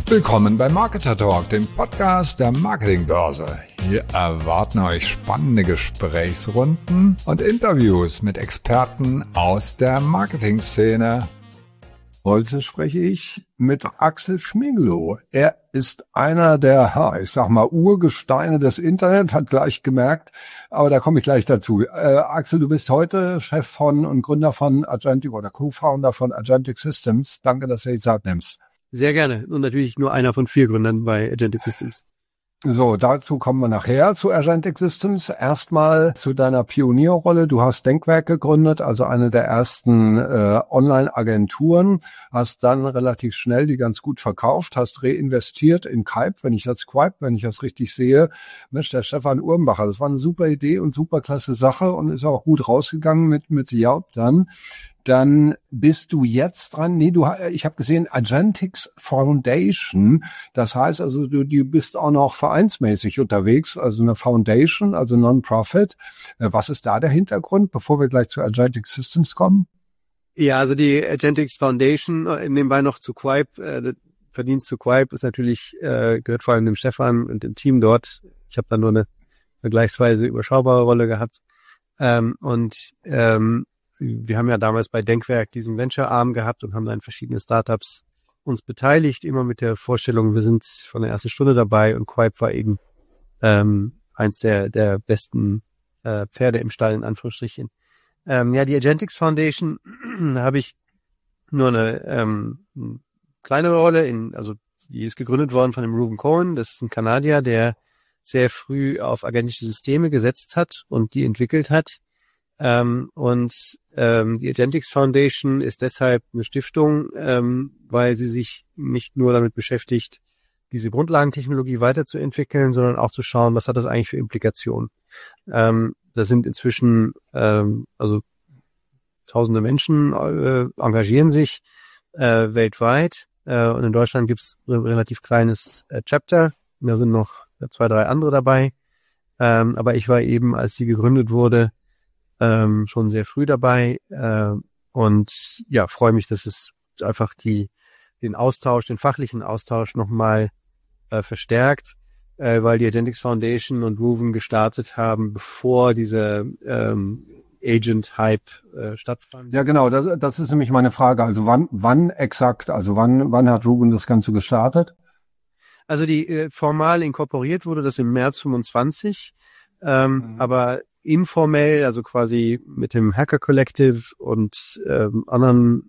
Willkommen bei Marketer Talk, dem Podcast der Marketingbörse. Hier erwarten euch spannende Gesprächsrunden und Interviews mit Experten aus der Marketingszene. Heute spreche ich mit Axel Schminglo. Er ist einer der, ich sag mal, Urgesteine des Internet, hat gleich gemerkt, aber da komme ich gleich dazu. Axel, du bist heute Chef von und Gründer von Agentic oder Co-Founder von Agentic Systems. Danke, dass du dir die Zeit nimmst. Sehr gerne. Und natürlich nur einer von 4 Gründern bei Agentic Systems. So, dazu kommen wir nachher zu Agentic Systems. Erstmal zu deiner Pionierrolle. Du hast Denkwerk gegründet, also eine der ersten Online-Agenturen. Hast dann relativ schnell die ganz gut verkauft, hast reinvestiert in Quip, wenn ich das richtig sehe. Mensch, der Stefan Urmbacher, das war eine super Idee und super klasse Sache und ist auch gut rausgegangen mit Yelp dann. Dann bist du jetzt dran. Ich habe gesehen, Agentics Foundation. Das heißt also, du bist auch noch vereinsmäßig unterwegs, also eine Foundation, also Non-Profit. Was ist da der Hintergrund, bevor wir gleich zu Agentic Systems kommen? Ja, also die Agentics Foundation, nebenbei noch zu Quip. Verdienst zu Quip ist natürlich, gehört vor allem dem Stefan und dem Team dort. Ich habe da nur eine vergleichsweise überschaubare Rolle gehabt. Wir haben ja damals bei Denkwerk diesen Venture-Arm gehabt und haben dann verschiedene Startups uns beteiligt, immer mit der Vorstellung, wir sind von der ersten Stunde dabei und Quip war eben eins der besten Pferde im Stall, in Anführungsstrichen. Die Agentics Foundation habe ich nur eine kleinere Rolle, also die ist gegründet worden von dem Reuven Cohen, das ist ein Kanadier, der sehr früh auf agentische Systeme gesetzt hat und die entwickelt hat. Die Agentics Foundation ist deshalb eine Stiftung, weil sie sich nicht nur damit beschäftigt, diese Grundlagentechnologie weiterzuentwickeln, sondern auch zu schauen, was hat das eigentlich für Implikationen. Da sind inzwischen tausende Menschen engagieren sich weltweit und in Deutschland gibt's ein relativ kleines Chapter. Da sind noch 2, 3 andere dabei. Aber ich war eben, als sie gegründet wurde, schon sehr früh dabei und ja, freue mich, dass es einfach den fachlichen Austausch nochmal verstärkt, weil die Agentics Foundation und Reuven gestartet haben, bevor dieser Agent-Hype stattfand. Ja, genau, das ist nämlich meine Frage. Also wann exakt, also wann hat Reuven das Ganze gestartet? Also die formal inkorporiert wurde das im März 25, aber informell, also quasi mit dem Hacker Collective und anderen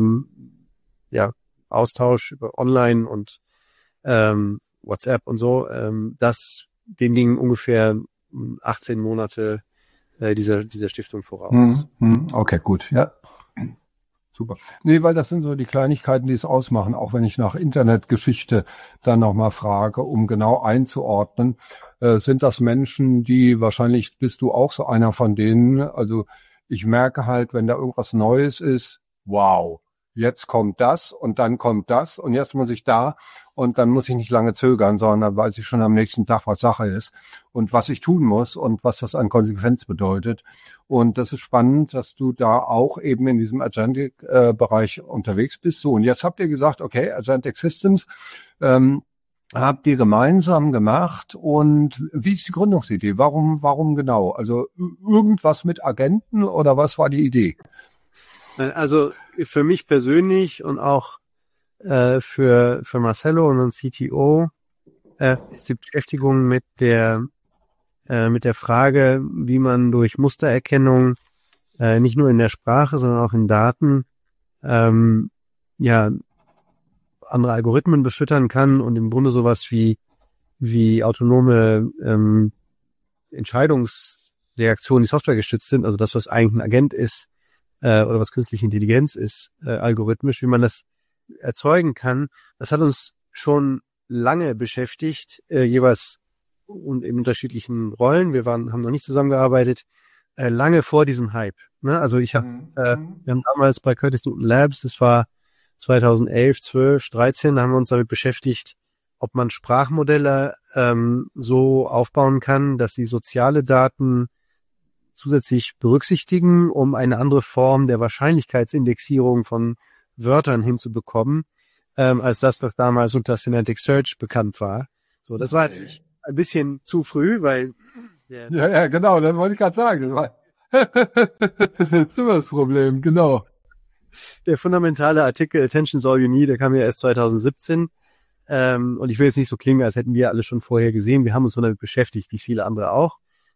Austausch über Online und WhatsApp und so, dem ging ungefähr 18 Monate dieser Stiftung voraus. Okay, gut, ja. Super. Nee, weil das sind so die Kleinigkeiten, die es ausmachen, auch wenn ich nach Internetgeschichte dann nochmal frage, um genau einzuordnen. Sind das Menschen, die, wahrscheinlich bist du auch so einer von denen, also ich merke halt, wenn da irgendwas Neues ist, wow, jetzt kommt das und dann kommt das und jetzt muss ich da und dann muss ich nicht lange zögern, sondern dann weiß ich schon am nächsten Tag, was Sache ist und was ich tun muss und was das an Konsequenz bedeutet. Und das ist spannend, dass du da auch eben in diesem Agentic-Bereich unterwegs bist. So, und jetzt habt ihr gesagt, okay, Agentic Systems habt ihr gemeinsam gemacht. Und wie ist die Gründungsidee? Warum genau? Also irgendwas mit Agenten oder was war die Idee? Also für mich persönlich und auch für Marcelo, unseren CTO, ist die Beschäftigung mit der Frage, wie man durch Mustererkennung nicht nur in der Sprache, sondern auch in Daten andere Algorithmen befüttern kann und im Grunde sowas wie autonome Entscheidungsreaktionen, die softwaregestützt sind, also das, was eigentlich ein Agent ist oder was künstliche Intelligenz ist, algorithmisch, wie man das erzeugen kann. Das hat uns schon lange beschäftigt, jeweils und in unterschiedlichen Rollen. Wir haben noch nicht zusammengearbeitet, lange vor diesem Hype. Ne? Also wir haben damals bei Curtis Newton Labs, das war 2011, 12, 13, da haben wir uns damit beschäftigt, ob man Sprachmodelle so aufbauen kann, dass sie soziale Daten zusätzlich berücksichtigen, um eine andere Form der Wahrscheinlichkeitsindexierung von Wörtern hinzubekommen, als das, was damals unter Semantic Search bekannt war. So, das war natürlich ein bisschen zu früh, weil ja, genau, das wollte ich gerade sagen. Das ist immer das Problem, genau. Der fundamentale Artikel Attention's All You Need, der kam ja erst 2017. Und ich will jetzt nicht so klingen, als hätten wir alle schon vorher gesehen. Wir haben uns damit beschäftigt, wie viele andere auch.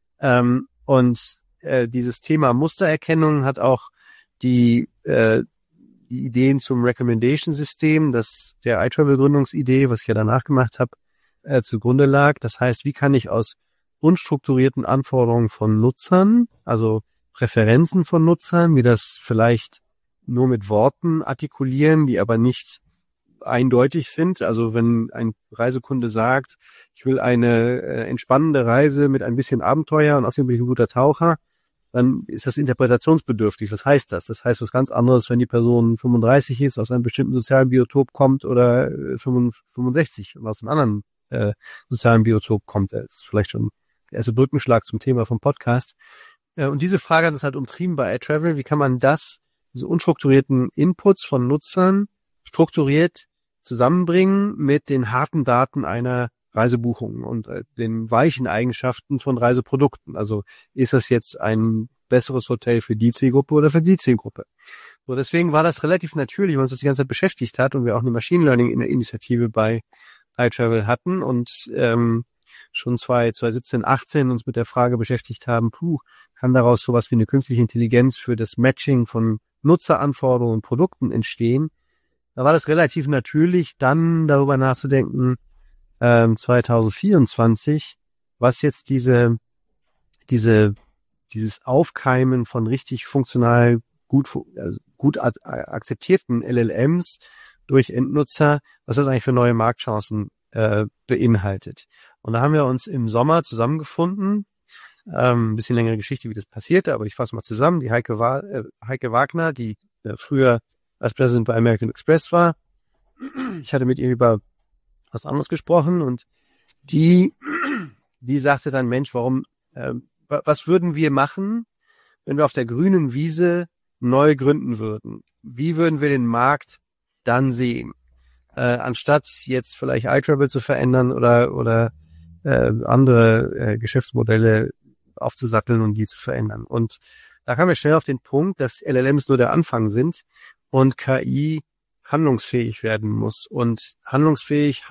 Dieses Thema Mustererkennung hat auch die Ideen zum Recommendation-System, das der iTravel-Gründungsidee, was ich ja danach gemacht habe, zugrunde lag. Das heißt, wie kann ich aus unstrukturierten Anforderungen von Nutzern, also Präferenzen von Nutzern, wie das vielleicht nur mit Worten artikulieren, die aber nicht eindeutig sind. Also wenn ein Reisekunde sagt, ich will eine entspannende Reise mit ein bisschen Abenteuer und außerdem bin ich ein guter Taucher, dann ist das interpretationsbedürftig. Was heißt das? Das heißt was ganz anderes, wenn die Person 35 ist, aus einem bestimmten sozialen Biotop kommt oder 65 und aus einem anderen sozialen Biotop kommt. Das ist vielleicht schon der erste Brückenschlag zum Thema vom Podcast. Und diese Frage hat es halt umtrieben bei iTravel. Wie kann man diese unstrukturierten Inputs von Nutzern strukturiert zusammenbringen mit den harten Daten einer Reisebuchung und den weichen Eigenschaften von Reiseprodukten. Also ist das jetzt ein besseres Hotel für die Zielgruppe oder für die Zielgruppe? So, deswegen war das relativ natürlich, weil uns das die ganze Zeit beschäftigt hat und wir auch eine Machine Learning in der Initiative bei iTravel hatten und schon 2017, 18 uns mit der Frage beschäftigt haben, kann daraus sowas wie eine künstliche Intelligenz für das Matching von Nutzeranforderungen und Produkten entstehen? Da war das relativ natürlich, dann darüber nachzudenken, 2024, was jetzt dieses Aufkeimen von richtig funktional gut akzeptierten LLMs durch Endnutzer, was das eigentlich für neue Marktchancen beinhaltet. Und da haben wir uns im Sommer zusammengefunden, ein bisschen längere Geschichte, wie das passierte, aber ich fasse mal zusammen. Die Heike Wagner, die früher als Präsident bei American Express war. Ich hatte mit ihr über was anderes gesprochen und die sagte dann, Mensch, was würden wir machen, wenn wir auf der grünen Wiese neu gründen würden? Wie würden wir den Markt dann sehen? Anstatt jetzt vielleicht iTravel zu verändern oder andere Geschäftsmodelle aufzusatteln und die zu verändern. Und da kamen wir schnell auf den Punkt, dass LLMs nur der Anfang sind und KI handlungsfähig werden muss. Und handlungsfähig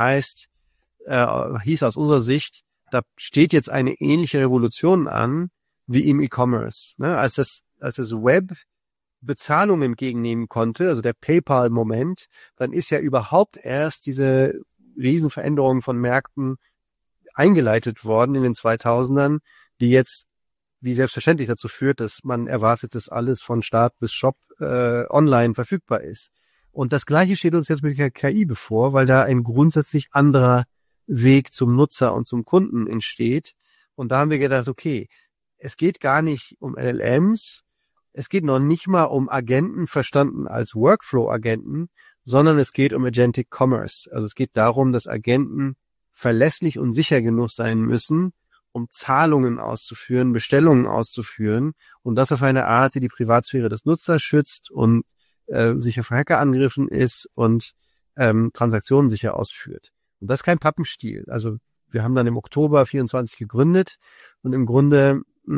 hieß aus unserer Sicht, da steht jetzt eine ähnliche Revolution an wie im E-Commerce. Ne? Als das Web Bezahlungen entgegennehmen konnte, also der PayPal-Moment, dann ist ja überhaupt erst diese Riesenveränderung von Märkten eingeleitet worden in den 2000ern, die jetzt wie selbstverständlich dazu führt, dass man erwartet, dass alles von Start bis Shop online verfügbar ist. Und das Gleiche steht uns jetzt mit der KI bevor, weil da ein grundsätzlich anderer Weg zum Nutzer und zum Kunden entsteht. Und da haben wir gedacht, okay, es geht gar nicht um LLMs, es geht noch nicht mal um Agenten, verstanden als Workflow-Agenten, sondern es geht um Agentic Commerce. Also es geht darum, dass Agenten verlässlich und sicher genug sein müssen, um Zahlungen auszuführen, Bestellungen auszuführen und das auf eine Art, die die Privatsphäre des Nutzers schützt und sicher vor Hackerangriffen ist und Transaktionen sicher ausführt. Und das ist kein Pappenstiel. Also wir haben dann im Oktober 24 gegründet und im Grunde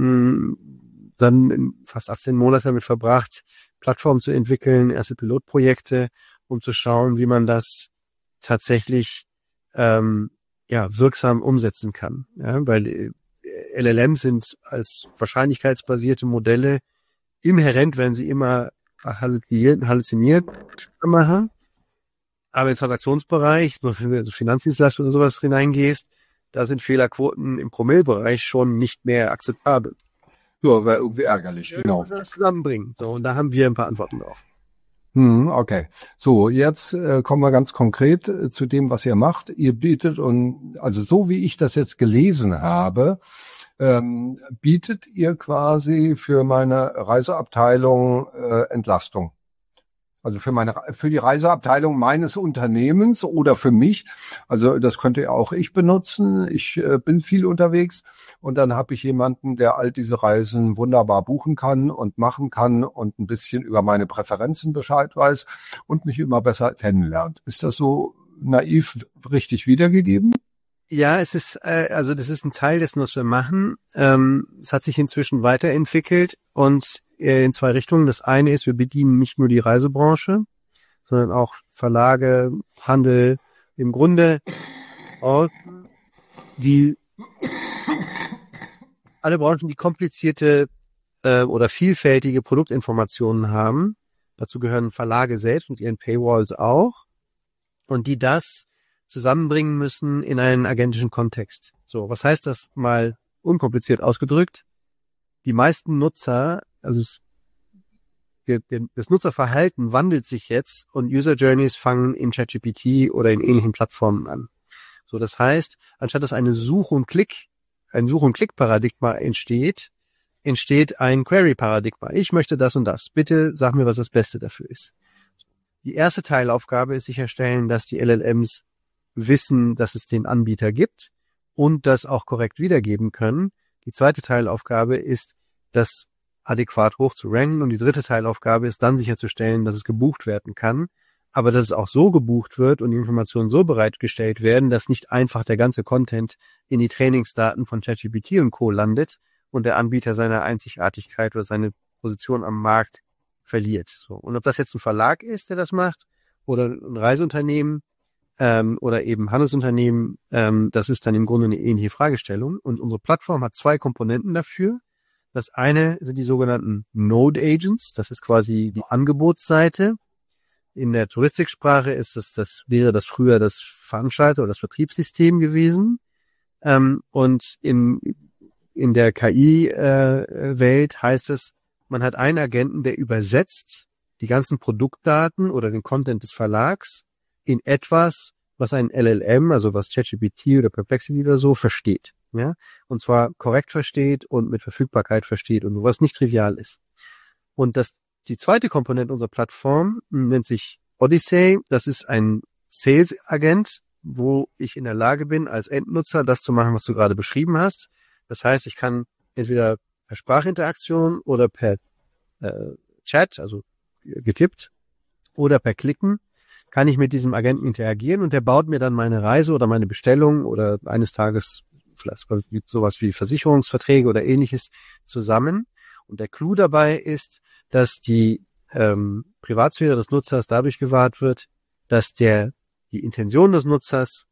dann fast 18 Monate damit verbracht, Plattformen zu entwickeln, erste Pilotprojekte, um zu schauen, wie man das tatsächlich wirksam umsetzen kann. Ja, weil LLMs sind als wahrscheinlichkeitsbasierte Modelle inhärent, wenn sie immer halluziniert machen. Aber im Transaktionsbereich, wenn du in Finanzdienstleistungen oder sowas hineingehst, da sind Fehlerquoten im Promillebereich schon nicht mehr akzeptabel. Ja, wäre irgendwie ärgerlich, genau. Das zusammenbringen. So, und da haben wir ein paar Antworten drauf. Okay. So, jetzt kommen wir ganz konkret zu dem, was ihr macht. Ihr bietet also so wie ich das jetzt gelesen habe, bietet ihr quasi für meine Reiseabteilung Entlastung. Also für die Reiseabteilung meines Unternehmens oder für mich. Also das könnte ja auch ich benutzen. Ich bin viel unterwegs und dann habe ich jemanden, der all diese Reisen wunderbar buchen kann und machen kann und ein bisschen über meine Präferenzen Bescheid weiß und mich immer besser kennenlernt. Ist das so naiv richtig wiedergegeben? Ja, es ist, also das ist ein Teil dessen, was wir machen. Es hat sich inzwischen weiterentwickelt und in zwei Richtungen. Das eine ist, wir bedienen nicht nur die Reisebranche, sondern auch Verlage, Handel, im Grunde alle Branchen, die komplizierte oder vielfältige Produktinformationen haben. Dazu gehören Verlage selbst mit ihren Paywalls auch und die das zusammenbringen müssen in einen agentischen Kontext. So, was heißt das mal unkompliziert ausgedrückt? Die meisten Nutzer, also das Nutzerverhalten wandelt sich jetzt und User Journeys fangen in ChatGPT oder in ähnlichen Plattformen an. So, das heißt, anstatt dass ein Such- und Klick-Paradigma entsteht ein Query-Paradigma. Ich möchte das und das. Bitte sag mir, was das Beste dafür ist. Die erste Teilaufgabe ist sicherstellen, dass die LLMs wissen, dass es den Anbieter gibt und das auch korrekt wiedergeben können. Die zweite Teilaufgabe ist, das adäquat hoch zu ranken und die dritte Teilaufgabe ist dann sicherzustellen, dass es gebucht werden kann, aber dass es auch so gebucht wird und die Informationen so bereitgestellt werden, dass nicht einfach der ganze Content in die Trainingsdaten von ChatGPT und Co. landet und der Anbieter seine Einzigartigkeit oder seine Position am Markt verliert. So. Und ob das jetzt ein Verlag ist, der das macht, oder ein Reiseunternehmen, oder eben Handelsunternehmen, das ist dann im Grunde eine ähnliche Fragestellung. Und unsere Plattform hat zwei Komponenten dafür. Das eine sind die sogenannten Node Agents. Das ist quasi die Angebotsseite. In der Touristiksprache ist wäre das früher das Veranstalter- oder das Vertriebssystem gewesen. Und in der KI-Welt heißt es, man hat einen Agenten, der übersetzt die ganzen Produktdaten oder den Content des Verlags in etwas, was ein LLM, also was ChatGPT oder Perplexity oder so versteht, ja, und zwar korrekt versteht und mit Verfügbarkeit versteht und was nicht trivial ist. Und die zweite Komponente unserer Plattform nennt sich Odyssey. Das ist ein Sales-Agent, wo ich in der Lage bin, als Endnutzer das zu machen, was du gerade beschrieben hast. Das heißt, ich kann entweder per Sprachinteraktion oder per Chat, also getippt, oder per Klicken, kann ich mit diesem Agenten interagieren und der baut mir dann meine Reise oder meine Bestellung oder eines Tages vielleicht sowas wie Versicherungsverträge oder ähnliches zusammen. Und der Clou dabei ist, dass die Privatsphäre des Nutzers dadurch gewahrt wird, dass die Intention des Nutzers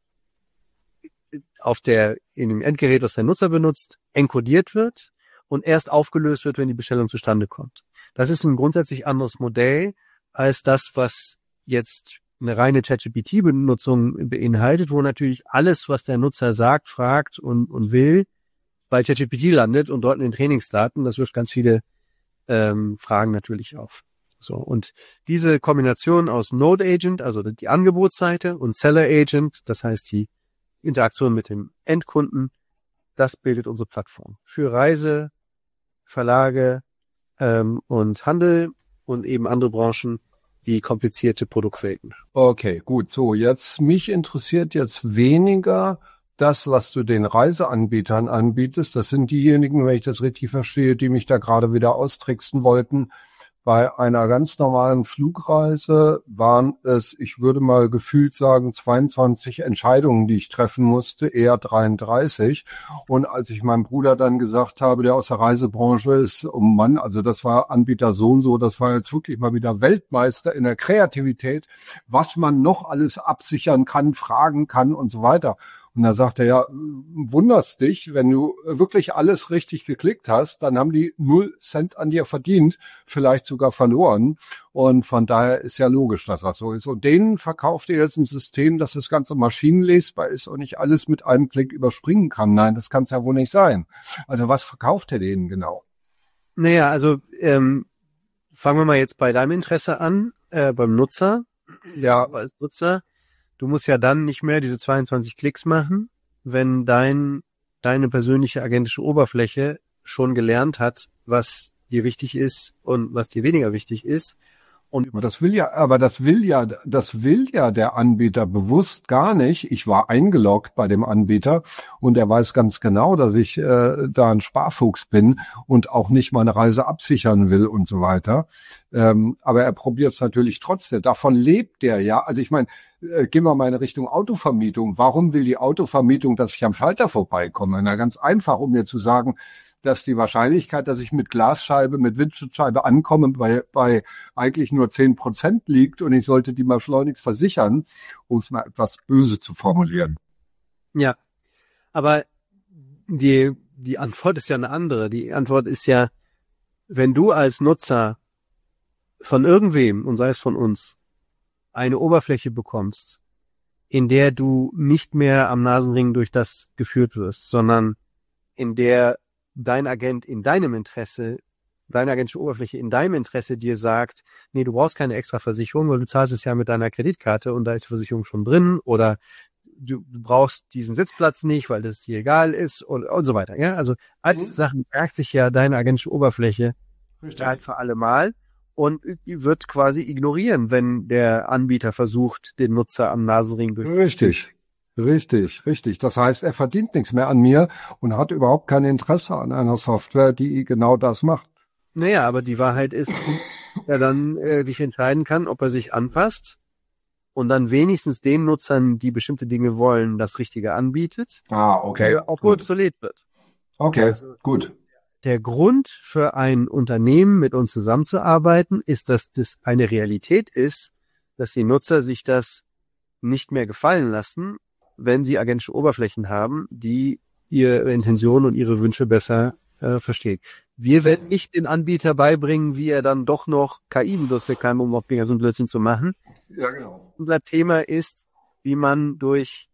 in dem Endgerät, was der Nutzer benutzt, enkodiert wird und erst aufgelöst wird, wenn die Bestellung zustande kommt. Das ist ein grundsätzlich anderes Modell als das, was jetzt eine reine ChatGPT-Benutzung beinhaltet, wo natürlich alles, was der Nutzer sagt, fragt und will, bei ChatGPT landet und dort in den Trainingsdaten. Das wirft ganz viele Fragen natürlich auf. So, und diese Kombination aus Node Agent, also die Angebotsseite, und Seller Agent, das heißt die Interaktion mit dem Endkunden, das bildet unsere Plattform für Reise, Verlage und Handel und eben andere Branchen, die komplizierte Produktwelten. Okay, gut. So, mich interessiert jetzt weniger das, was du den Reiseanbietern anbietest. Das sind diejenigen, wenn ich das richtig verstehe, die mich da gerade wieder austricksen wollten. Bei einer ganz normalen Flugreise waren es, ich würde mal gefühlt sagen, 22 Entscheidungen, die ich treffen musste, eher 33. Und als ich meinem Bruder dann gesagt habe, der aus der Reisebranche ist, oh Mann, also das war Anbieter so und so, das war jetzt wirklich mal wieder Weltmeister in der Kreativität, was man noch alles absichern kann, fragen kann und so weiter. Und da sagt er, ja, wunderst dich, wenn du wirklich alles richtig geklickt hast, dann haben die 0 Cent an dir verdient, vielleicht sogar verloren. Und von daher ist ja logisch, dass das so ist. Und denen verkauft ihr jetzt ein System, dass das Ganze maschinenlesbar ist und nicht alles mit einem Klick überspringen kann. Nein, das kann es ja wohl nicht sein. Also was verkauft ihr denen genau? Naja, also fangen wir mal jetzt bei deinem Interesse an, beim Nutzer. Ja, als Nutzer. Du musst ja dann nicht mehr diese 22 Klicks machen, wenn deine persönliche agentische Oberfläche schon gelernt hat, was dir wichtig ist und was dir weniger wichtig ist Und das will ja der Anbieter bewusst gar nicht. Ich war eingeloggt bei dem Anbieter und er weiß ganz genau, dass ich da ein Sparfuchs bin und auch nicht meine Reise absichern will und so weiter. Aber er probiert es natürlich trotzdem. Davon lebt der ja. Also ich meine, gehen wir mal in Richtung Autovermietung. Warum will die Autovermietung, dass ich am Schalter vorbeikomme? Na, ganz einfach, um mir zu sagen, dass die Wahrscheinlichkeit, dass ich mit Glasscheibe, mit Windschutzscheibe ankomme, bei eigentlich nur 10% liegt und ich sollte die mal schleunigst versichern, um es mal etwas böse zu formulieren. ja, aber die Antwort ist ja eine andere. Die Antwort ist ja, wenn du als Nutzer von irgendwem, und sei es von uns, eine Oberfläche bekommst, in der du nicht mehr am Nasenring durch das geführt wirst, sondern in der dein Agent in deinem Interesse, deine agentische Oberfläche in deinem Interesse dir sagt, nee, du brauchst keine extra Versicherung, weil du zahlst es ja mit deiner Kreditkarte und da ist die Versicherung schon drin, oder du brauchst diesen Sitzplatz nicht, weil das dir egal ist und so weiter. Ja, also als Sachen merkt sich ja deine agentische Oberfläche ein für alle Mal und wird quasi ignorieren, wenn der Anbieter versucht, den Nutzer am Nasenring durch. Richtig. Das heißt, er verdient nichts mehr an mir und hat überhaupt kein Interesse an einer Software, die genau das macht. Naja, aber die Wahrheit ist, er dann dich entscheiden kann, ob er sich anpasst und dann wenigstens den Nutzern, die bestimmte Dinge wollen, das Richtige anbietet. Okay. Auch obsolet wird. Okay, also, gut. Der Grund für ein Unternehmen, mit uns zusammenzuarbeiten, ist, dass das eine Realität ist, dass die Nutzer sich das nicht mehr gefallen lassen, wenn sie agentische Oberflächen haben, die ihre Intentionen und ihre Wünsche besser versteht. Wir werden nicht den Anbieter beibringen, wie er dann doch noch KI benutzen kann, um Mobbing so ein Blödsinn zu machen. Ja, genau. Unser Thema ist, wie man durch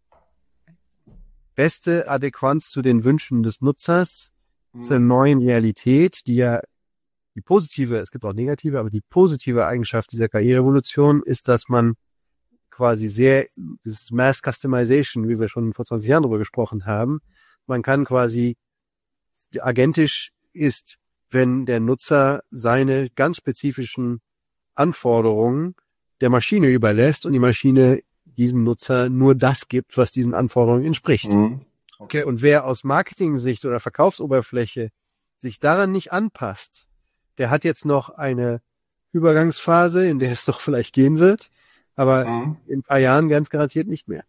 beste Adäquanz zu den Wünschen des Nutzers zur neuen Realität, die ja die positive, es gibt auch negative, aber die positive Eigenschaft dieser KI-Revolution ist, dass man quasi dieses Mass Customization, wie wir schon vor 20 Jahren darüber gesprochen haben, man kann quasi, agentisch ist, wenn der Nutzer seine ganz spezifischen Anforderungen der Maschine überlässt und die Maschine diesem Nutzer nur das gibt, was diesen Anforderungen entspricht. Okay. Und wer aus Marketing-Sicht oder Verkaufsoberfläche sich daran nicht anpasst, der hat jetzt noch eine Übergangsphase, in der es doch vielleicht gehen wird, aber in ein paar Jahren ganz garantiert nicht mehr.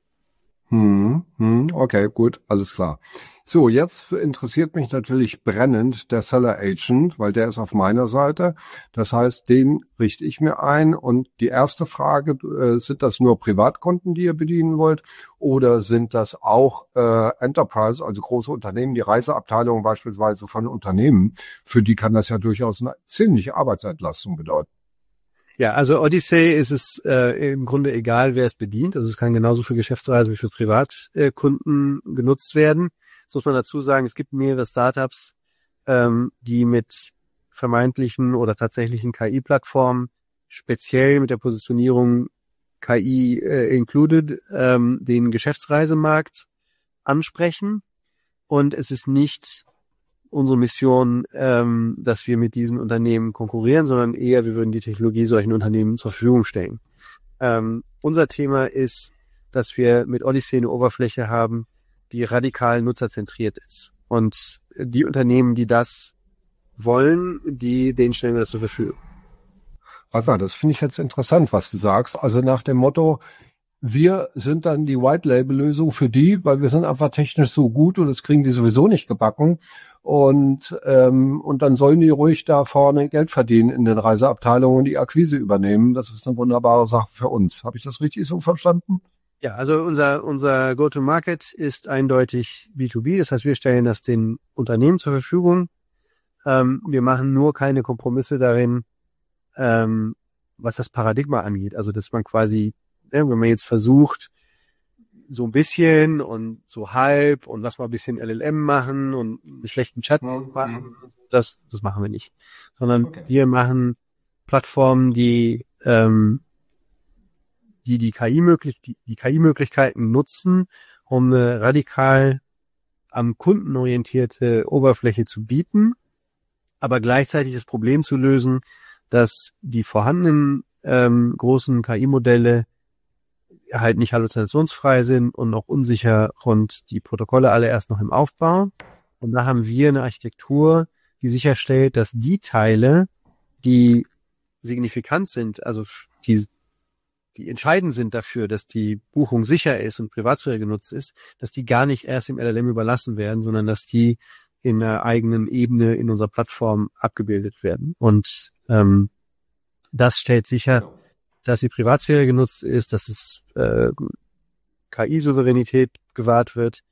Okay, gut, alles klar. So, jetzt interessiert mich natürlich brennend der Seller Agent, weil der ist auf meiner Seite. Das heißt, den richte ich mir ein. Und die erste Frage, sind das nur Privatkunden, die ihr bedienen wollt? Oder sind das auch Enterprise, also große Unternehmen, die Reiseabteilung beispielsweise von Unternehmen? Für die kann das ja durchaus eine ziemliche Arbeitsentlastung bedeuten. Ja, also Odyssey ist es im Grunde egal, wer es bedient. Also es kann genauso für Geschäftsreisen wie für Privatkunden genutzt werden. Das muss man dazu sagen, es gibt mehrere Startups, die mit vermeintlichen oder tatsächlichen KI-Plattformen speziell mit der Positionierung KI included den Geschäftsreisemarkt ansprechen. Und es ist nicht unsere Mission, dass wir mit diesen Unternehmen konkurrieren, sondern eher, wir würden die Technologie solchen Unternehmen zur Verfügung stellen. Unser Thema ist, dass wir mit Odyssey eine Oberfläche haben, die radikal nutzerzentriert ist. Und die Unternehmen, die das wollen, denen stellen wir das zur Verfügung. Warte mal, das finde ich jetzt interessant, was du sagst. Also nach dem Motto, wir sind dann die White-Label-Lösung für die, weil wir sind einfach technisch so gut und das kriegen die sowieso nicht gebacken. Und dann sollen die ruhig da vorne Geld verdienen in den Reiseabteilungen und die Akquise übernehmen. Das ist eine wunderbare Sache für uns. Habe ich das richtig so verstanden? Ja, also unser Go-to-Market ist eindeutig B2B. Das heißt, wir stellen das den Unternehmen zur Verfügung. Wir machen nur keine Kompromisse darin, was das Paradigma angeht. Also, dass man quasi, wenn man jetzt versucht, so ein bisschen und so halb und lass mal ein bisschen LLM machen und einen schlechten Chat machen, das machen wir nicht. Sondern wir machen Plattformen, die KI-Möglichkeiten nutzen, um eine radikal am Kunden orientierte Oberfläche zu bieten, aber gleichzeitig das Problem zu lösen, dass die vorhandenen großen KI-Modelle halt nicht halluzinationsfrei sind und noch unsicher und die Protokolle alle erst noch im Aufbau. Und da haben wir eine Architektur, die sicherstellt, dass die Teile, die signifikant sind, also die entscheidend sind dafür, dass die Buchung sicher ist und Privatsphäre genutzt ist, dass die gar nicht erst im LLM überlassen werden, sondern dass die in einer eigenen Ebene in unserer Plattform abgebildet werden. Und das stellt sicher, dass die Privatsphäre genutzt ist, dass es KI-Souveränität gewahrt wird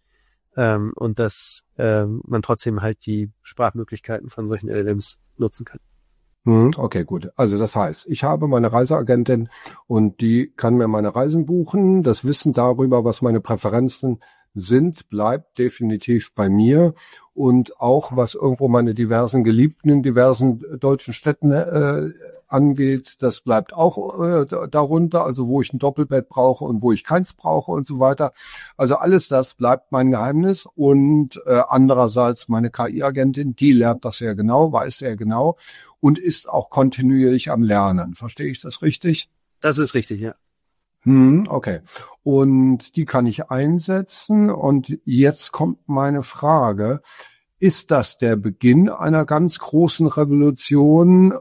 und dass man trotzdem halt die Sprachmöglichkeiten von solchen LLMs nutzen kann. Okay, gut. Also das heißt, ich habe meine Reiseagentin und die kann mir meine Reisen buchen. Das Wissen darüber, was meine Präferenzen sind, bleibt definitiv bei mir. Und auch was irgendwo meine diversen Geliebten in diversen deutschen Städten angeht, das bleibt auch darunter, also wo ich ein Doppelbett brauche und wo ich keins brauche und so weiter. Also alles das bleibt mein Geheimnis. Und andererseits meine KI-Agentin, die lernt das sehr genau, weiß sehr genau und ist auch kontinuierlich am Lernen. Verstehe ich das richtig? Das ist richtig, ja. Okay. Und die kann ich einsetzen. Und jetzt kommt meine Frage. Ist das der Beginn einer ganz großen Revolution,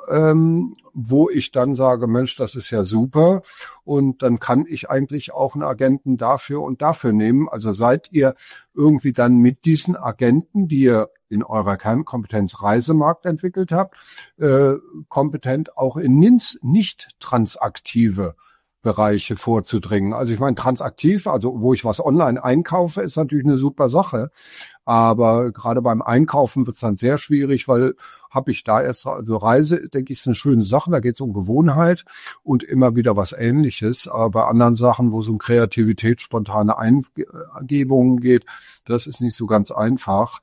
wo ich dann sage, Mensch, das ist ja super und dann kann ich eigentlich auch einen Agenten dafür und dafür nehmen? Also seid ihr irgendwie dann mit diesen Agenten, die ihr in eurer Kernkompetenz Reisemarkt entwickelt habt, kompetent auch in nicht transaktive Bereiche vorzudringen. Also ich meine, transaktiv, also wo ich was online einkaufe, ist natürlich eine super Sache. Aber gerade beim Einkaufen wird es dann sehr schwierig, weil habe ich da erst, also Reise, denke ich, ist eine schöne Sache, da geht es um Gewohnheit und immer wieder was Ähnliches. Aber bei anderen Sachen, wo es um Kreativität, spontane Eingebungen geht, das ist nicht so ganz einfach.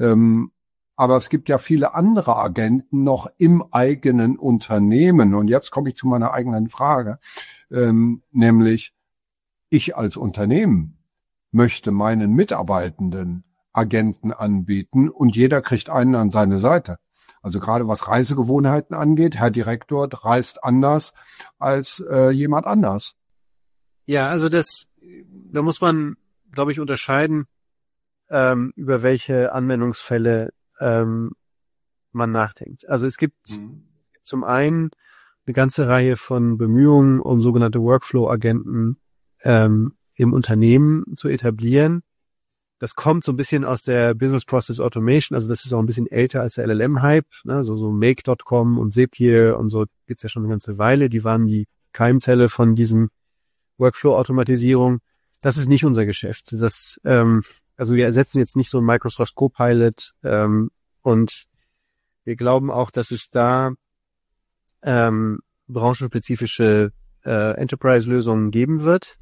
Aber es gibt ja viele andere Agenten noch im eigenen Unternehmen. Und jetzt komme ich zu meiner eigenen Frage, nämlich ich als Unternehmen möchte meinen Mitarbeitenden Agenten anbieten und jeder kriegt einen an seine Seite. Also gerade was Reisegewohnheiten angeht, Herr Direktor reist anders als jemand anders. Ja, also da muss man, glaube ich, unterscheiden, über welche Anwendungsfälle man nachdenkt. Also es gibt zum einen eine ganze Reihe von Bemühungen, um sogenannte Workflow-Agenten im Unternehmen zu etablieren. Das kommt so ein bisschen aus der Business Process Automation, also das ist auch ein bisschen älter als der LLM-Hype, ne? So Make.com und Zapier und so gibt's ja schon eine ganze Weile. Die waren die Keimzelle von diesen Workflow-Automatisierung. Das ist nicht unser Geschäft. Also wir ersetzen jetzt nicht so ein Microsoft Copilot und wir glauben auch, dass es da branchenspezifische Enterprise-Lösungen geben wird,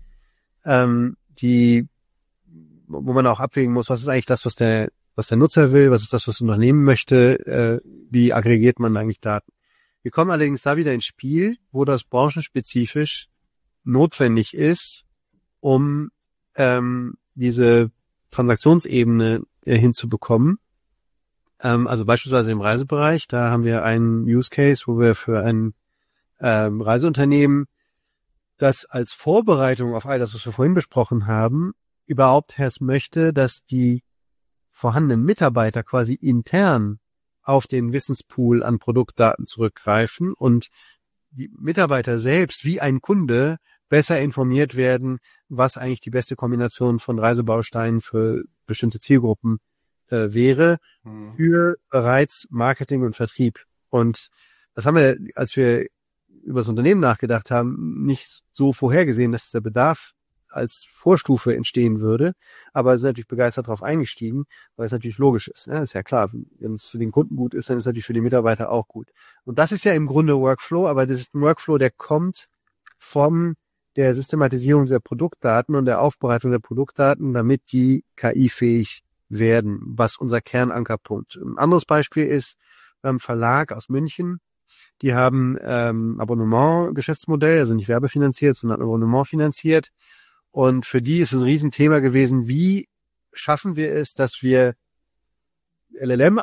wo man auch abwägen muss, was ist eigentlich das, was der Nutzer will, was ist das, was das Unternehmen möchte, wie aggregiert man eigentlich Daten. Wir kommen allerdings da wieder ins Spiel, wo das branchenspezifisch notwendig ist, um diese Transaktionsebene hinzubekommen. Also beispielsweise im Reisebereich, da haben wir einen Use Case, wo wir für ein Reiseunternehmen, das als Vorbereitung auf all das, was wir vorhin besprochen haben, überhaupt erst möchte, dass die vorhandenen Mitarbeiter quasi intern auf den Wissenspool an Produktdaten zurückgreifen und die Mitarbeiter selbst wie ein Kunde besser informiert werden, was eigentlich die beste Kombination von Reisebausteinen für bestimmte Zielgruppen wäre für bereits Marketing und Vertrieb. Und das haben wir, als wir über das Unternehmen nachgedacht haben, nicht so vorhergesehen, dass der Bedarf als Vorstufe entstehen würde, aber sind natürlich begeistert darauf eingestiegen, weil es natürlich logisch ist. Ja, ist ja klar, wenn es für den Kunden gut ist, dann ist es natürlich für die Mitarbeiter auch gut. Und das ist ja im Grunde Workflow, aber das ist ein Workflow, der kommt von der Systematisierung der Produktdaten und der Aufbereitung der Produktdaten, damit die KI-fähig werden, was unser Kernankerpunkt. Ein anderes Beispiel ist beim Verlag aus München. Die haben Abonnement-Geschäftsmodell, also nicht werbefinanziert, sondern Abonnement finanziert. Und für die ist es ein Riesenthema gewesen, wie schaffen wir es, dass wir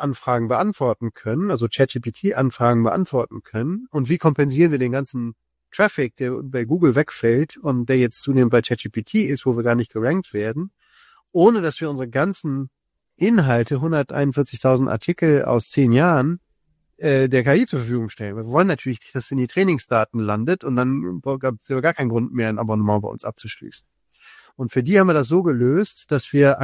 LLM-Anfragen beantworten können, also ChatGPT-Anfragen beantworten können und wie kompensieren wir den ganzen Traffic, der bei Google wegfällt und der jetzt zunehmend bei ChatGPT ist, wo wir gar nicht gerankt werden, ohne dass wir unsere ganzen Inhalte, 141.000 Artikel aus 10 Jahren, der KI zur Verfügung stellen. Wir wollen natürlich nicht, dass es in die Trainingsdaten landet und dann gab es gar keinen Grund mehr, ein Abonnement bei uns abzuschließen. Und für die haben wir das so gelöst, dass wir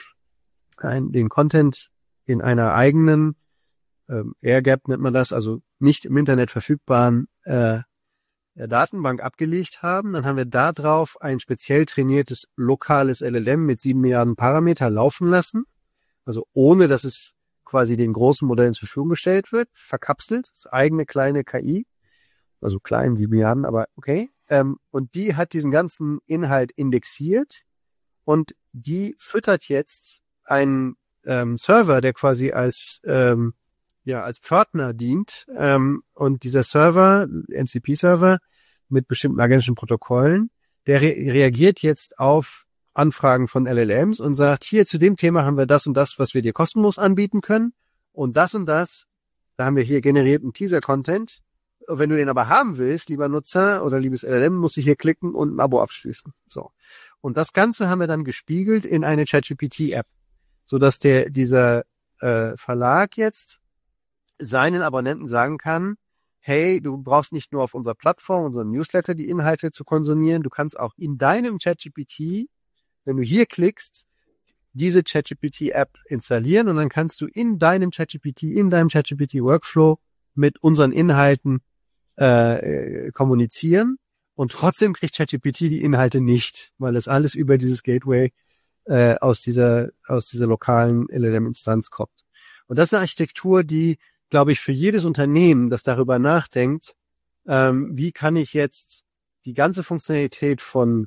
den Content in einer eigenen AirGap nennt man das, also nicht im Internet verfügbaren Datenbank abgelegt haben. Dann haben wir da drauf ein speziell trainiertes lokales LLM mit 7 Milliarden Parameter laufen lassen. Also ohne, dass es quasi den großen Modellen zur Verfügung gestellt wird, verkapselt, das eigene kleine KI, also klein, 7 Milliarden, aber okay. Und die hat diesen ganzen Inhalt indexiert und die füttert jetzt einen Server, der quasi als Pförtner dient. Und dieser Server, MCP-Server mit bestimmten agentischen Protokollen, der reagiert jetzt auf Anfragen von LLMs und sagt, hier zu dem Thema haben wir das und das, was wir dir kostenlos anbieten können. Und das, da haben wir hier generierten Teaser-Content. Wenn du den aber haben willst, lieber Nutzer oder liebes LLM, musst du hier klicken und ein Abo abschließen. So. Und das Ganze haben wir dann gespiegelt in eine ChatGPT-App, sodass dieser Verlag jetzt seinen Abonnenten sagen kann, hey, du brauchst nicht nur auf unserer Plattform, unserem Newsletter die Inhalte zu konsumieren, du kannst auch in deinem ChatGPT, wenn du hier klickst, diese ChatGPT-App installieren und dann kannst du in deinem ChatGPT-Workflow mit unseren Inhalten kommunizieren und trotzdem kriegt ChatGPT die Inhalte nicht, weil es alles über dieses Gateway aus dieser lokalen LLM-Instanz kommt. Und das ist eine Architektur, die, glaube ich, für jedes Unternehmen, das darüber nachdenkt, wie kann ich jetzt die ganze Funktionalität von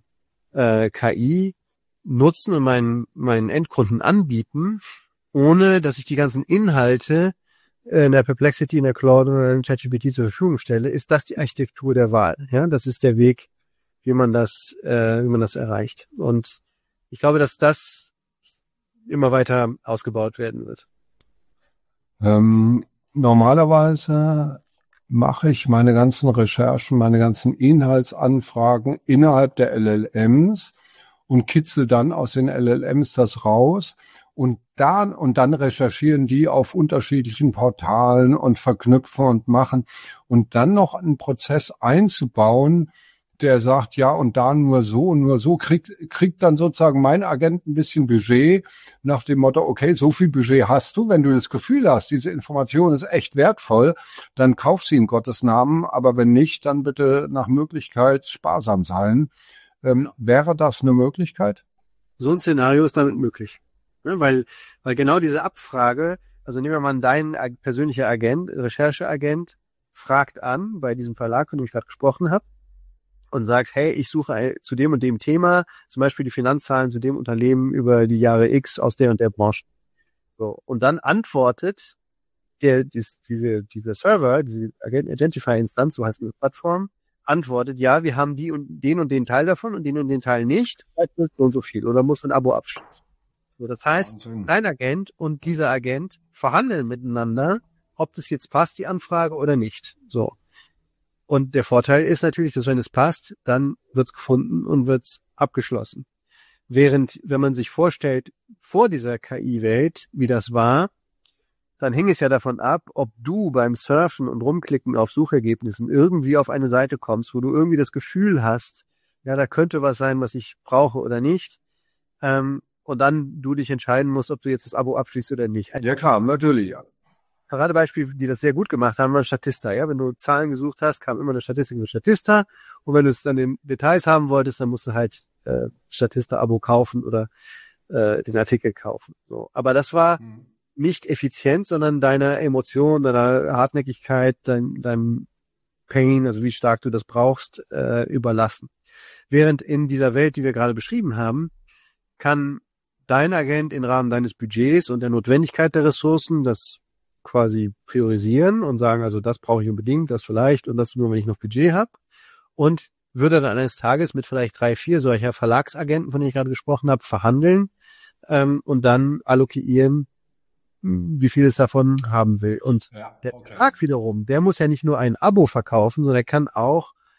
KI nutzen und meinen Endkunden anbieten, ohne dass ich die ganzen Inhalte in der Perplexity, in der Claude oder in ChatGPT zur Verfügung stelle, ist das die Architektur der Wahl. Ja, das ist der Weg, wie man das erreicht. Und ich glaube, dass das immer weiter ausgebaut werden wird. Normalerweise mache ich meine ganzen Recherchen, meine ganzen Inhaltsanfragen innerhalb der LLMs und kitzel dann aus den LLMs das raus und dann recherchieren die auf unterschiedlichen Portalen und verknüpfen und machen und dann noch einen Prozess einzubauen, der sagt, ja, und da nur so, kriegt dann sozusagen mein Agent ein bisschen Budget nach dem Motto, okay, so viel Budget hast du, wenn du das Gefühl hast, diese Information ist echt wertvoll, dann kauf sie in Gottes Namen, aber wenn nicht, dann bitte nach Möglichkeit sparsam sein. Wäre das eine Möglichkeit? So ein Szenario ist damit möglich. Ne? Weil genau diese Abfrage, also nehmen wir mal dein persönlicher Agent, Rechercheagent, fragt an bei diesem Verlag, von dem ich gerade gesprochen habe, und sagt, hey, ich suche zu dem und dem Thema, zum Beispiel die Finanzzahlen zu dem Unternehmen über die Jahre X aus der und der Branche. So. Und dann antwortet dieser Server, diese Identify-Instanz, so heißt die Plattform, antwortet, ja, wir haben und den Teil davon und den Teil nicht, so und so viel, oder muss ein Abo abschließen. So, das heißt, dein Agent und dieser Agent verhandeln miteinander, ob das jetzt passt, die Anfrage oder nicht. So. Und der Vorteil ist natürlich, dass wenn es passt, dann wird's gefunden und wird's abgeschlossen. Während, wenn man sich vorstellt, vor dieser KI-Welt, wie das war, dann hing es ja davon ab, ob du beim Surfen und Rumklicken auf Suchergebnissen irgendwie auf eine Seite kommst, wo du irgendwie das Gefühl hast, ja, da könnte was sein, was ich brauche oder nicht. Und dann du dich entscheiden musst, ob du jetzt das Abo abschließt oder nicht. Ja klar, natürlich, ja. Paradebeispiel, die das sehr gut gemacht haben, war Statista. Ja, wenn du Zahlen gesucht hast, kam immer eine Statistik mit Statista. Und wenn du es dann in Details haben wolltest, dann musst du halt Statista-Abo kaufen oder den Artikel kaufen. So. Aber das war nicht effizient, sondern deiner Emotion, deiner Hartnäckigkeit, deinem Pain, also wie stark du das brauchst, überlassen. Während in dieser Welt, die wir gerade beschrieben haben, kann dein Agent im Rahmen deines Budgets und der Notwendigkeit der Ressourcen das quasi priorisieren und sagen, also das brauche ich unbedingt, das vielleicht und das nur, wenn ich noch Budget habe. Und würde dann eines Tages mit vielleicht 3, 4 solcher Verlagsagenten, von denen ich gerade gesprochen habe, verhandeln und dann allokieren, wie viel es davon haben will. Und der Verlag wiederum, der muss ja nicht nur ein Abo verkaufen, sondern er kann auch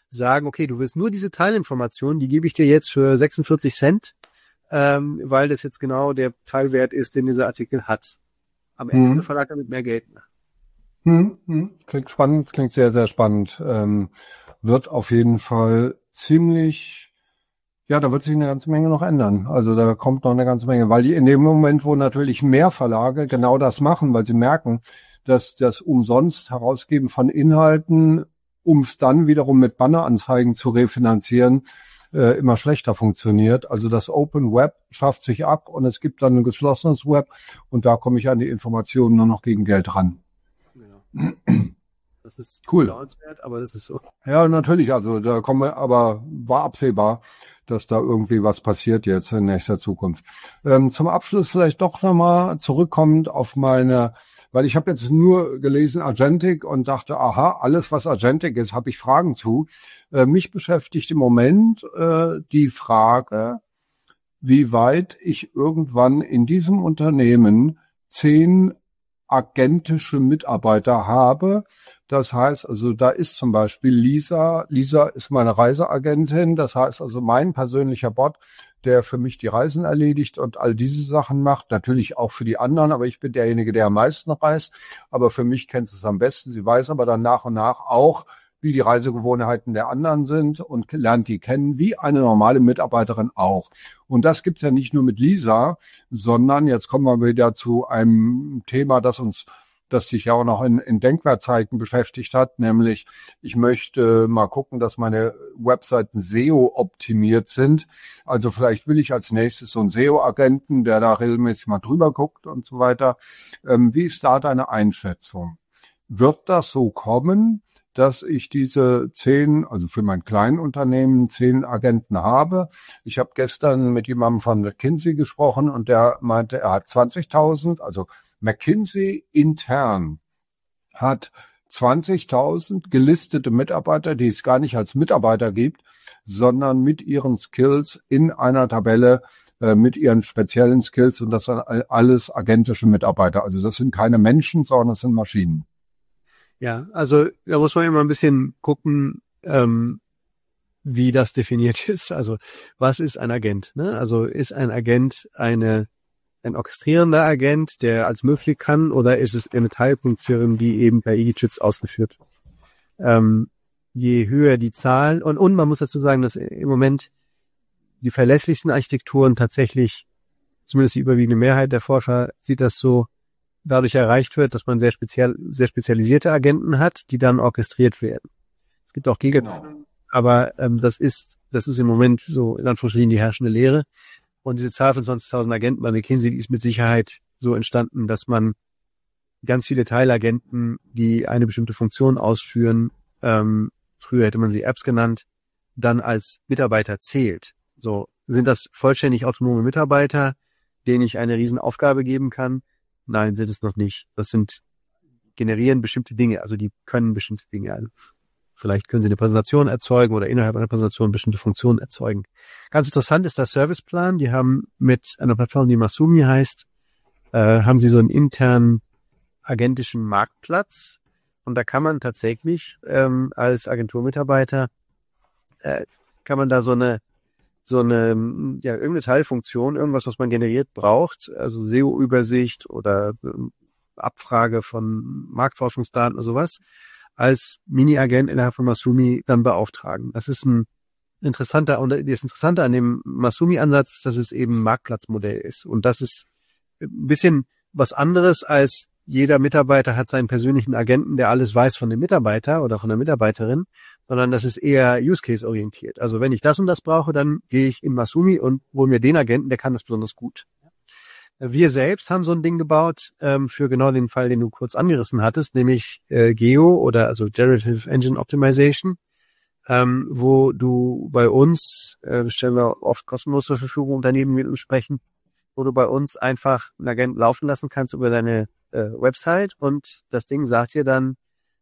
sagen, okay, du willst nur diese Teilinformationen, die gebe ich dir jetzt für 46 Cent, weil das jetzt genau der Teilwert ist, den dieser Artikel hat. Am Ende Verlag damit mehr Geld macht. Klingt spannend, klingt sehr, sehr spannend. Wird auf jeden Fall ziemlich, ja, da wird sich eine ganze Menge noch ändern. Also da kommt noch eine ganze Menge, weil die in dem Moment, wo natürlich mehr Verlage genau das machen, weil sie merken, dass das umsonst Herausgeben von Inhalten, um es dann wiederum mit Banneranzeigen zu refinanzieren, immer schlechter funktioniert. Also das Open Web schafft sich ab und es gibt dann ein geschlossenes Web und da komme ich an die Informationen nur noch gegen Geld ran. Das ist cool. Bedauernswert, aber das ist so. Ja, natürlich. Also da kommen wir, aber war absehbar, dass da irgendwie was passiert jetzt in nächster Zukunft. Zum Abschluss vielleicht doch nochmal zurückkommend auf meine, weil ich habe jetzt nur gelesen Agentic und dachte, aha, alles was Agentic ist, habe ich Fragen zu. Mich beschäftigt im Moment die Frage, wie weit ich irgendwann in diesem Unternehmen 10 agentische Mitarbeiter habe. Das heißt also, da ist zum Beispiel Lisa. Lisa ist meine Reiseagentin. Das heißt also, mein persönlicher Bot, der für mich die Reisen erledigt und all diese Sachen macht. Natürlich auch für die anderen, aber ich bin derjenige, der am meisten reist. Aber für mich kennt sie es am besten. Sie weiß aber dann nach und nach auch, wie die Reisegewohnheiten der anderen sind und lernt die kennen, wie eine normale Mitarbeiterin auch. Und das gibt's ja nicht nur mit Lisa, sondern jetzt kommen wir wieder zu einem Thema, das sich ja auch noch in Denkwerkzeiten beschäftigt hat, nämlich ich möchte mal gucken, dass meine Webseiten SEO optimiert sind. Also vielleicht will ich als nächstes so einen SEO-Agenten, der da regelmäßig mal drüber guckt und so weiter. Wie ist da deine Einschätzung? Wird das so kommen, dass ich diese 10, also für mein Kleinunternehmen 10 Agenten habe? Ich habe gestern mit jemandem von McKinsey gesprochen und der meinte, er hat 20.000, also McKinsey intern hat 20.000 gelistete Mitarbeiter, die es gar nicht als Mitarbeiter gibt, sondern mit ihren Skills in einer Tabelle, mit ihren speziellen Skills, und das sind alles agentische Mitarbeiter. Also das sind keine Menschen, sondern das sind Maschinen. Ja, also da muss man immer ein bisschen gucken, wie das definiert ist. Also was ist ein Agent? Ne? Also ist ein Agent ein orchestrierender Agent, der als möglich kann, oder ist es eine Teilfunktion, die eben per IGCHITS ausgeführt wird? Je höher die Zahl, und man muss dazu sagen, dass im Moment die verlässlichsten Architekturen tatsächlich, zumindest die überwiegende Mehrheit der Forscher sieht das so, dadurch erreicht wird, dass man sehr spezialisierte Agenten hat, die dann orchestriert werden. Es gibt auch Gegenmeinungen, aber das ist im Moment so in Anführungsstrichen die herrschende Lehre. Und diese Zahl von 20.000 Agenten bei McKinsey, die ist mit Sicherheit so entstanden, dass man ganz viele Teilagenten, die eine bestimmte Funktion ausführen, früher hätte man sie Apps genannt, dann als Mitarbeiter zählt. So sind das vollständig autonome Mitarbeiter, denen ich eine Riesenaufgabe geben kann? Nein, sind es noch nicht. Generieren bestimmte Dinge, also die können bestimmte Dinge. Also vielleicht können sie eine Präsentation erzeugen oder innerhalb einer Präsentation bestimmte Funktionen erzeugen. Ganz interessant ist der Serviceplan. Die haben mit einer Plattform, die Masumi heißt, haben sie so einen internen agentischen Marktplatz. Und da kann man tatsächlich als Agenturmitarbeiter kann man da so eine irgendeine Teilfunktion, irgendwas, was man generiert braucht, also SEO-Übersicht oder Abfrage von Marktforschungsdaten oder sowas, als Mini-Agent innerhalb von Masumi dann beauftragen. Das ist und das Interessante an dem Masumi-Ansatz ist, dass es eben ein Marktplatzmodell ist. Und das ist ein bisschen was anderes als jeder Mitarbeiter hat seinen persönlichen Agenten, der alles weiß von dem Mitarbeiter oder von der Mitarbeiterin, sondern das ist eher Use-Case-orientiert. Also wenn ich das und das brauche, dann gehe ich in Masumi und hole mir den Agenten, der kann das besonders gut. Wir selbst haben so ein Ding gebaut für genau den Fall, den du kurz angerissen hattest, nämlich Geo oder also Generative Engine Optimization, wo du bei uns, stellen wir oft kostenlos zur Verfügung, Unternehmen mit uns sprechen, wo du bei uns einfach einen Agenten laufen lassen kannst über deine Website und das Ding sagt dir dann,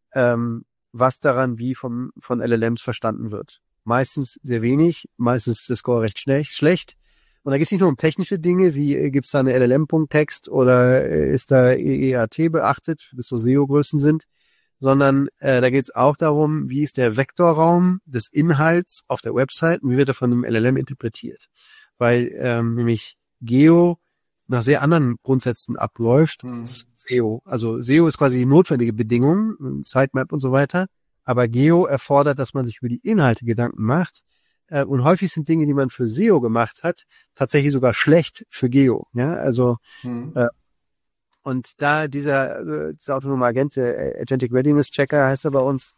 was daran wie von LLMs verstanden wird. Meistens sehr wenig, meistens ist der Score recht schlecht. Und da geht es nicht nur um technische Dinge, wie gibt es da eine LLM-Punkt-Text oder ist da EEAT beachtet, bis so SEO-Größen sind, sondern da geht es auch darum, wie ist der Vektorraum des Inhalts auf der Website und wie wird er von einem LLM interpretiert. Weil nämlich Geo nach sehr anderen Grundsätzen abläuft als SEO. Also SEO ist quasi die notwendige Bedingung, Sitemap und so weiter, aber Geo erfordert, dass man sich über die Inhalte Gedanken macht. Und häufig sind Dinge, die man für SEO gemacht hat, tatsächlich sogar schlecht für Geo. Ja, also und da dieser autonome Agent, der Agentic Readiness Checker heißt er bei uns,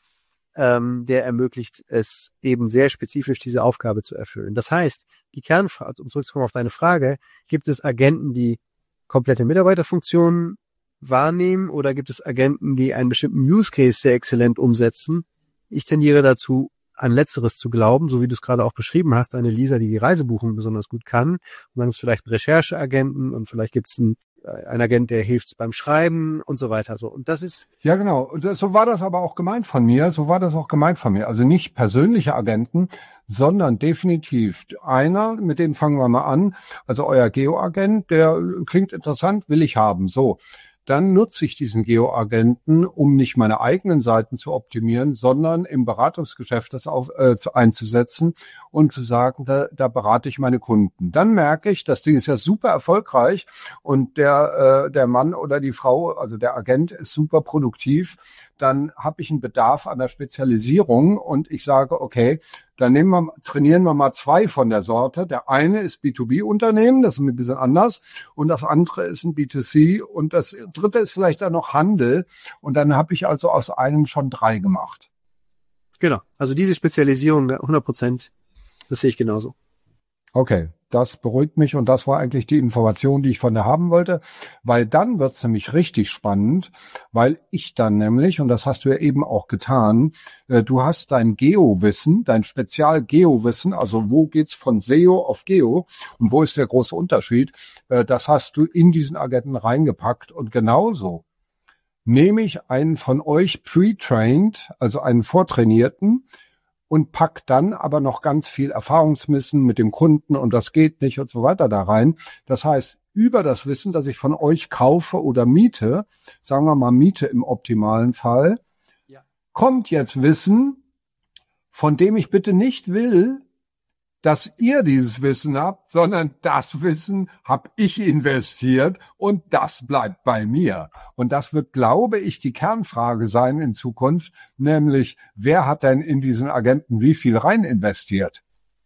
der ermöglicht es eben sehr spezifisch, diese Aufgabe zu erfüllen. Das heißt, die Kernfrage, um zurückzukommen auf deine Frage, gibt es Agenten, die komplette Mitarbeiterfunktionen wahrnehmen oder gibt es Agenten, die einen bestimmten Use Case sehr exzellent umsetzen? Ich tendiere dazu, an Letzteres zu glauben, so wie du es gerade auch beschrieben hast, eine Lisa, die Reisebuchung besonders gut kann. Und dann gibt es vielleicht einen Rechercheagenten und vielleicht gibt es einen Agent, der hilft beim Schreiben und so weiter. So. Und das ist... Ja, genau. Und so war das aber auch gemeint von mir. Also nicht persönliche Agenten, sondern definitiv einer, mit dem fangen wir mal an. Also euer Geo-Agent, der klingt interessant, will ich haben. So. Dann nutze ich diesen Geo-Agenten, um nicht meine eigenen Seiten zu optimieren, sondern im Beratungsgeschäft das einzusetzen und zu sagen, da berate ich meine Kunden. Dann merke ich, das Ding ist ja super erfolgreich und der Mann oder die Frau, also der Agent ist super produktiv. Dann habe ich einen Bedarf an der Spezialisierung und ich sage, okay, dann trainieren wir mal 2 von der Sorte. Der eine ist B2B-Unternehmen, das ist ein bisschen anders. Und das andere ist ein B2C. Und das dritte ist vielleicht dann noch Handel. Und dann habe ich also aus einem schon 3 gemacht. Genau. Also diese Spezialisierung, 100%, das sehe ich genauso. Okay, das beruhigt mich und das war eigentlich die Information, die ich von dir haben wollte, weil dann wird's nämlich richtig spannend, weil ich dann nämlich, und das hast du ja eben auch getan, du hast dein Geo-Wissen, dein Spezial-Geo-Wissen, also wo geht's von SEO auf Geo und wo ist der große Unterschied, das hast du in diesen Agenten reingepackt und genauso nehme ich einen von euch pre-trained, also einen vortrainierten, und pack dann aber noch ganz viel Erfahrungswissen mit dem Kunden und das geht nicht und so weiter da rein. Das heißt, über das Wissen, das ich von euch kaufe oder miete, sagen wir mal Miete im optimalen Fall, kommt jetzt Wissen, von dem ich bitte nicht will, dass ihr dieses Wissen habt, sondern das Wissen habe ich investiert und das bleibt bei mir. Und das wird, glaube ich, die Kernfrage sein in Zukunft, nämlich wer hat denn in diesen Agenten wie viel rein investiert?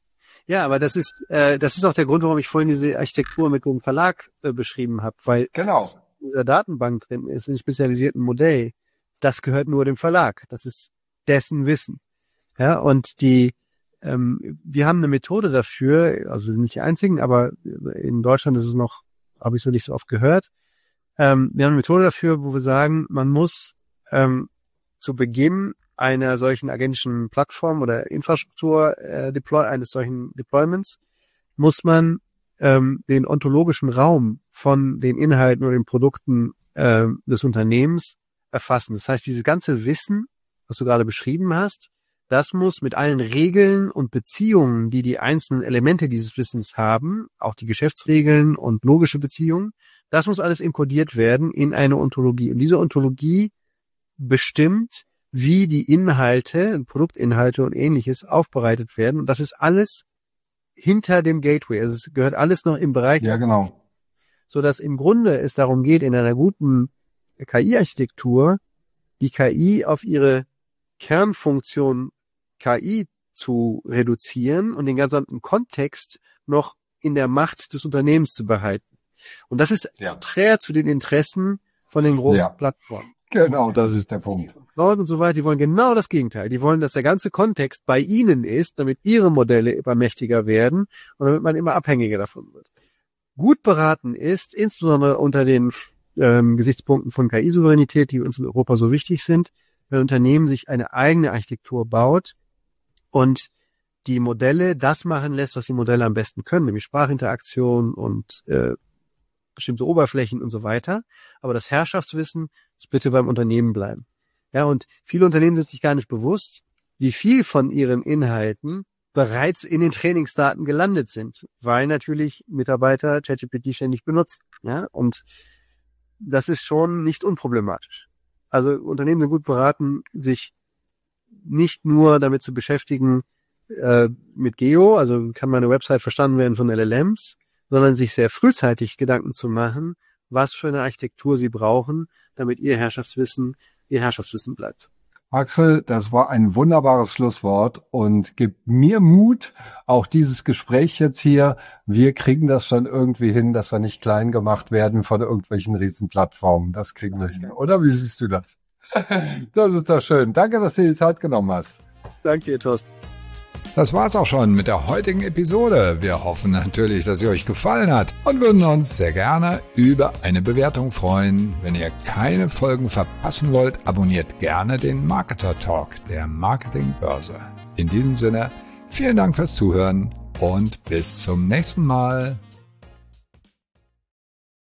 Ja, aber das ist auch der Grund, warum ich vorhin diese Architektur mit dem Verlag beschrieben habe, weil genau. in dieser Datenbank drin ist, in einem spezialisierten Modell, das gehört nur dem Verlag. Das ist dessen Wissen. Ja, und wir haben eine Methode dafür, also wir sind nicht die einzigen, aber in Deutschland ist es noch, habe ich so nicht so oft gehört. Wir haben eine Methode dafür, wo wir sagen, man muss zu Beginn einer solchen agentischen Plattform oder Infrastruktur eines solchen Deployments, muss man den ontologischen Raum von den Inhalten oder den Produkten des Unternehmens erfassen. Das heißt, dieses ganze Wissen, was du gerade beschrieben hast, das muss mit allen Regeln und Beziehungen, die die einzelnen Elemente dieses Wissens haben, auch die Geschäftsregeln und logische Beziehungen, das muss alles inkodiert werden in eine Ontologie. Und diese Ontologie bestimmt, wie die Inhalte, Produktinhalte und Ähnliches aufbereitet werden. Und das ist alles hinter dem Gateway. Also es gehört alles noch im Bereich. Ja, genau. So dass im Grunde es darum geht, in einer guten KI-Architektur die KI auf ihre Kernfunktion KI zu reduzieren und den gesamten Kontext noch in der Macht des Unternehmens zu behalten. Und das ist konträr zu den Interessen von den großen Plattformen. Genau, das ist der Punkt. Und so weiter, die wollen genau das Gegenteil. Die wollen, dass der ganze Kontext bei ihnen ist, damit ihre Modelle immer mächtiger werden und damit man immer abhängiger davon wird. Gut beraten ist, insbesondere unter den Gesichtspunkten von KI-Souveränität, die uns in Europa so wichtig sind, wenn ein Unternehmen sich eine eigene Architektur baut und die Modelle das machen lässt, was die Modelle am besten können, nämlich Sprachinteraktion und bestimmte Oberflächen und so weiter. Aber das Herrschaftswissen muss bitte beim Unternehmen bleiben. Ja, und viele Unternehmen sind sich gar nicht bewusst, wie viel von ihren Inhalten bereits in den Trainingsdaten gelandet sind, weil natürlich Mitarbeiter ChatGPT ständig benutzen. Ja, und das ist schon nicht unproblematisch. Also Unternehmen sind gut beraten, sich nicht nur damit zu beschäftigen mit Geo, also kann meine Website verstanden werden von LLMs, sondern sich sehr frühzeitig Gedanken zu machen, was für eine Architektur sie brauchen, damit ihr Herrschaftswissen bleibt. Axel, das war ein wunderbares Schlusswort und gibt mir Mut, auch dieses Gespräch jetzt hier. Wir kriegen das schon irgendwie hin, dass wir nicht klein gemacht werden von irgendwelchen Riesenplattformen. Das kriegen wir hin. Oder wie siehst du das? Das ist doch schön. Danke, dass du dir die Zeit genommen hast. Danke dir, Thorsten. Das war's auch schon mit der heutigen Episode. Wir hoffen natürlich, dass sie euch gefallen hat und würden uns sehr gerne über eine Bewertung freuen. Wenn ihr keine Folgen verpassen wollt, abonniert gerne den Marketer Talk der Marketingbörse. In diesem Sinne, vielen Dank fürs Zuhören und bis zum nächsten Mal.